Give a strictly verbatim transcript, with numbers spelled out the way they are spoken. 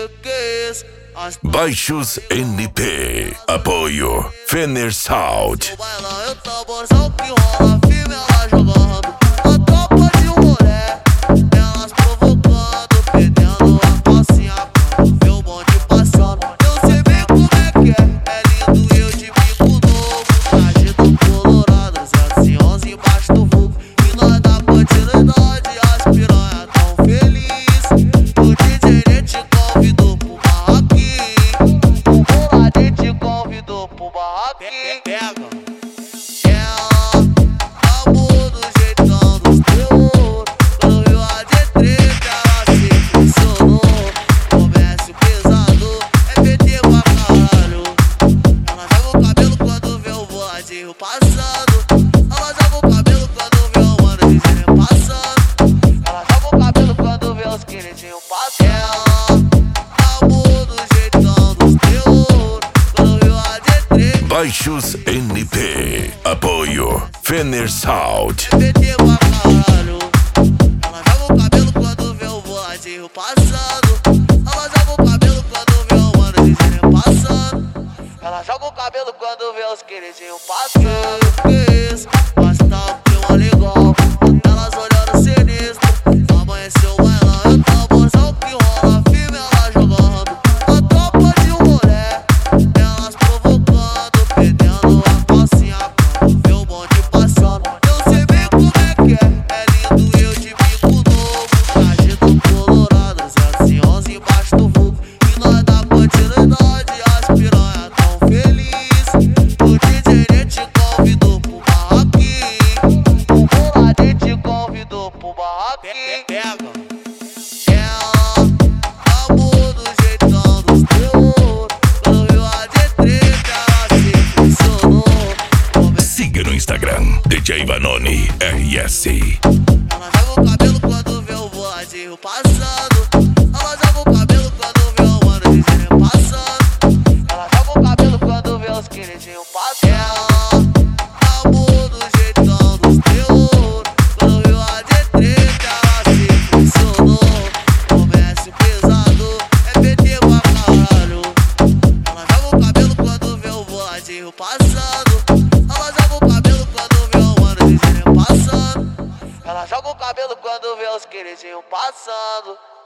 cheques. Baixos N P. Apoio Fenner Sound. O bailão é o tamborzão que rola firme, ela jogando a tropa de um mulher. Elas provocando, perdendo a calcinha quando vê o bonde passando. Eu sei bem como é que é, é lindo eu de bico novo. Traje do colorado, zero onze embaixo do vulgo. E nós da continuidade, as piranha tão feliz. O D J te convidou pro barraquinho. O boladinho te convidou pro barraquinho. Pega. Ela amor do jeitão dos teus. Quando viu a D três, ela se impressionou. Comércio pesado, é P T pra caralho. Ela joga o cabelo quando vê o boladinho passando. Ela joga o cabelo quando vê o mano dizendo passando. Ela joga o cabelo quando vê os queridinhos passando. Ela amor do jeitão dos teus. Quando viu a D três, Baixos N P. Apoio Fenner Sound. P T pra caralho. Ela joga o cabelo quando vê o boladinho passando. Ela joga o cabelo quando vê o mano dizendo passando. Ela joga o cabelo quando vê os queridinhos passando. Mas tá um clima legal, elas olhando sinistro. Amanheceu o bailão, é o tamborzão que rola firme, ela jogando a tropa de um mulher. Elas provocando, perdendo a calcinha quando vê o bonde passando. Eu sei bem como é que é, é lindo eu de bico novo. Traje do colorado, zero onze embaixo do vulgo. E nós da continuidade, as piranha tão feliz. O D J te convidou pro barraquinho. O boladinho te convidou pro barraquinho. Pega. Ela amor do jeitão dos teus. Quando viu a D três, ela se impressionou. Siga no Instagram D J Vanoni R S. Ela joga o cabelo quando vê o boladinho passando. Ela joga o cabelo quando vê o mano dizendo passando. Ela joga o cabelo quando vê os queridinhos passando. Ela amor do jeitão dos teus. Quando viu a D três, ela se impressionou. Comércio pesado, é P T pra caralho. Ela joga o cabelo quando vê o boladinho passando. Ela joga o cabelo quando vê o mano dizendo passando. Ela joga o cabelo quando vê os queridinhos passando.